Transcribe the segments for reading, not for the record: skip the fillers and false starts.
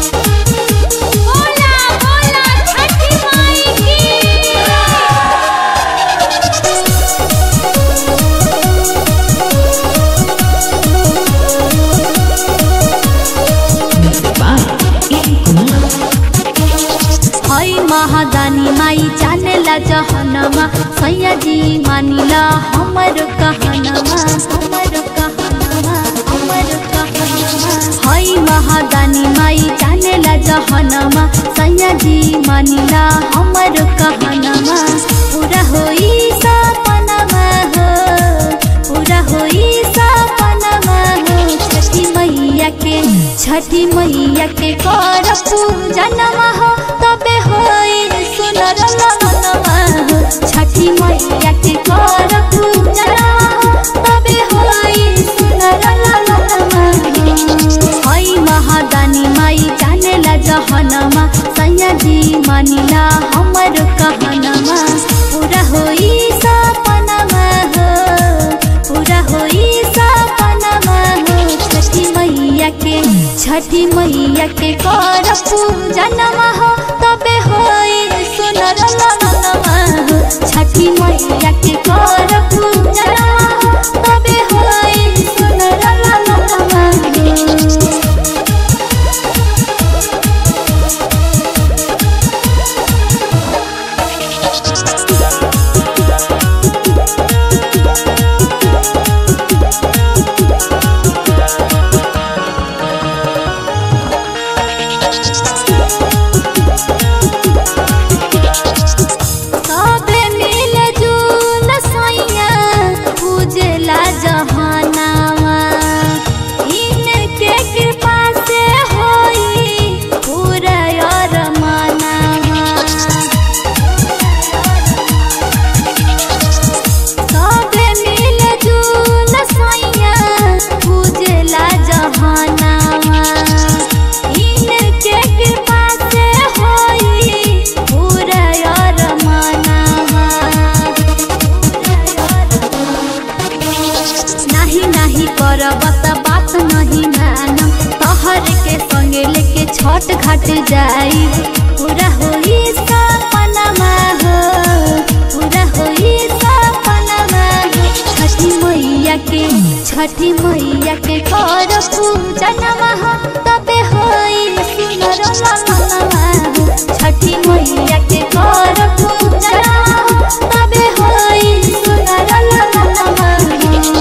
बोला बोला छठी माई की। हई महादानी माई जानेला जहनमा सैया जी मानिला हमर कहनमा हमर कहनमा हमर कहनमा। हई महादानी माई जानेला जहनमा सैया जी मानिला हमर कहनमा। पूरा होई सपनमा हो पूरा होई सपनमा हो छठी मैया के कर पूजनमा हो तबे होई सुनर लगनमा हो छठी मैया के कर पूजनमा हो तबे होई सुनर लगनमा हो। हई महादानी माई जानेला जहनमा सैया जी मानिला हमर कहनमा। पूरा होई सपनमा हो पूरा होई सपनमा हो छठी मैया के कर पूजनमा हो तबे होई सुनर लगनमा हो छठी मैया के कर पूजनमा हो तबे होई सुनर लगनमा हो। सबे मिलजुल सैया पूजला जहनामा इनके कृपा से होई पूरा अरमानामा। सबे मिलजुल सैया पूजला जहनामा इनके कृपा से होई पूरा अरमानामा। नाही नाही करब त बात नहीं मानम तहर के संगे लेके छठ घाट जाई। पूरा होई सपनमा हो पूरा होई सपनमा हो छठी मैया के कर पूजनमा हो तबे होई सुनर लगनमा हो छठी मैया के कर पूजनमा हो तबे होई सुनर लगनमा हो।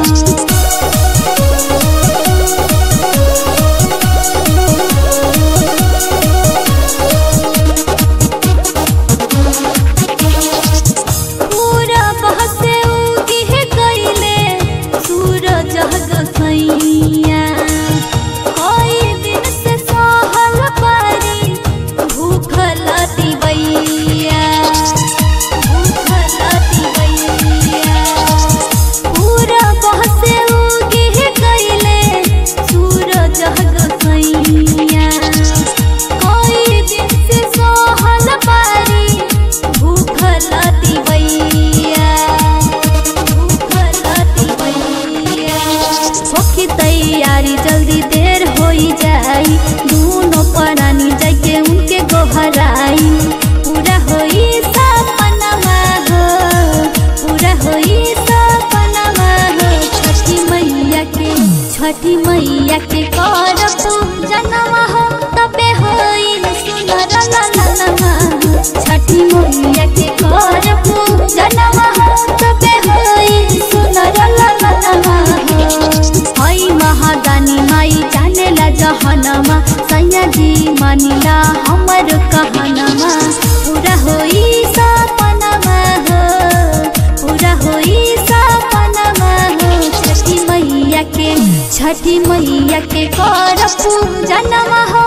पूरा बहसे उगी है गईले सूरज गोसैया। कई दिन से सहल पारी भूखल दिवैया भूखल दिवैया। पूरा बहसे उगी है गईले सूरज गोसैया। कई दिन से सहल पारी भूखल दिवैया भूखल दिवैया। होखी तैयारी जल्दी देर होई जाई दोनों प्राणी जाके उनके गोहराई। पूरा होई सपनमा हो पूरा होई सपनमा हो छठी मैया के कर पूजनमा हो तबे होई सुनर लगनमा हो छठी मैया के कर पूजनमा हो तबे होई सुनर लगनमा हो। हई महादानी माई जानेला जहनमा सैया जी मानिला हमर कहनमा। पूरा होई सपनमा हो पूरा होई सपनमा हो छठी मैया के कर पूजनमा हो